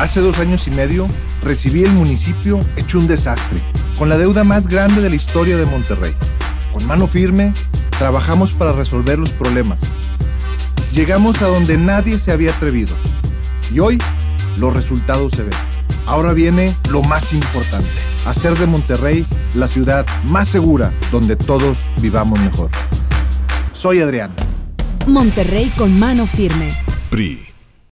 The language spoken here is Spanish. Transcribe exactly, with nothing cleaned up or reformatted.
Hace dos años y medio recibí el municipio hecho un desastre, con la deuda más grande de la historia de Monterrey. Con mano firme, trabajamos para resolver los problemas. Llegamos a donde nadie se había atrevido. Y hoy, los resultados se ven. Ahora viene lo más importante: hacer de Monterrey la ciudad más segura, donde todos vivamos mejor. Soy Adrián. Monterrey con mano firme. P R I.